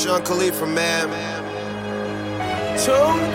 Sean Khalifa, man. 2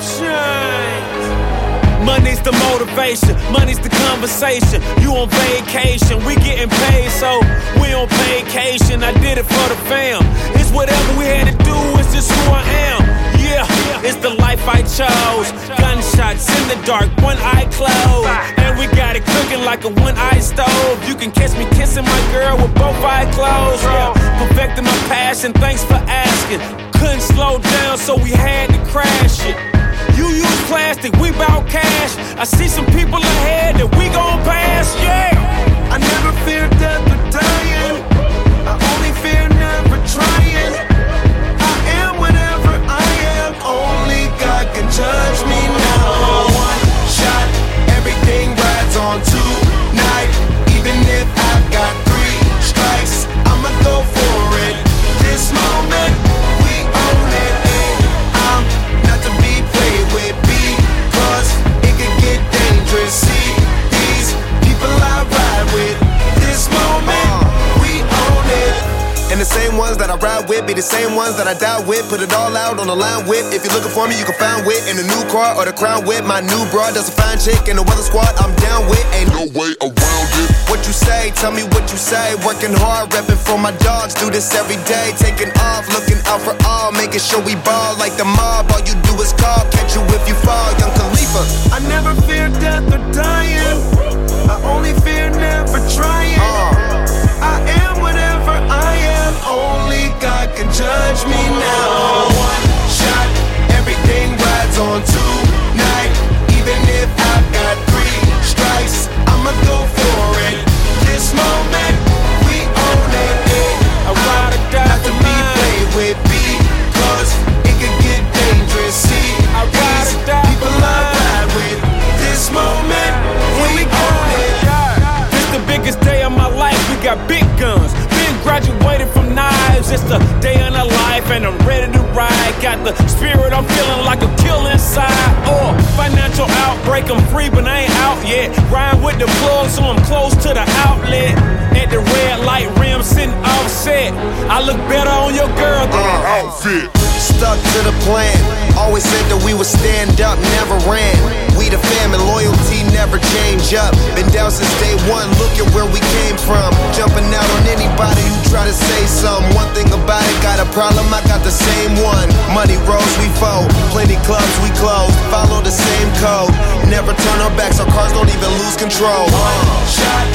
Chainz. Money's the motivation, money's the conversation. You on vacation, we getting paid, so we on vacation. I did it for the fam. It's whatever we had to do, it's just who I am. Yeah, it's the life I chose. Gunshots in the dark, one eye closed. And we got it cooking like a one-eye stove. You can catch me kissing my girl with both eyes closed. Yeah, perfecting my passion, thanks for asking. Couldn't slow down, so we had to crash it. You use plastic, we bout cash. I see some people ahead that we gon' pass, yeah. I never fear death or dying. I only fear never trying. I am whatever I am. Only God can judge me now. One shot, everything rides on tonight. Even if I've got 3 strikes, I'ma go for it. This moment, we own it. And I'm not to be played with, because it can get dangerous. See these people I ride with. This moment, we own it. And the same ones that I ride with be the same ones that I die with. Put it all out on the line with. If you're looking for me, you can find wit in the new car or the crown with. My new broad does a fine chick in the weather squad. I'm down with, ain't no way around it. What you say? Tell me what you say. Working hard, repping for my dogs. Do this every day. Taking off, looking out for all, making sure we ball like the mob. All you do is call, catch you if you fall. Young Khalifa. I never fear death or dying. I only fear never trying. I am whatever I am. Only God can judge me now. One shot, everything rides on tonight. Even if I've got 3 strikes, I'ma go for it. This moment, we own it. I ride or die not to for be mine. played with, because it can get dangerous. See, I ride or die people for I mine. ride with. This moment, we own it. This the biggest day of my life, we got big guns. Been graduated from knives, it's the day in the life and I'm ready to ride. Got the spirit, I'm feeling like a kill inside. Financial outbreak, I'm free but I ain't out yet. Ride with the plug so I'm close to the outlet. At the red light rim sitting offset. I look better on your girl than an outfit. Stuck to the plan. Always said that we would stand up, never ran. We the fam and loyalty never change up. Been down since day one, look at where we came from. Jumping out on anybody who try to say something. One thing about it, got a problem, I got the same one. Money rolls, we fold. Plenty clubs, we close. Follow the same code. Never turn our backs, our cars don't even lose control. Shot,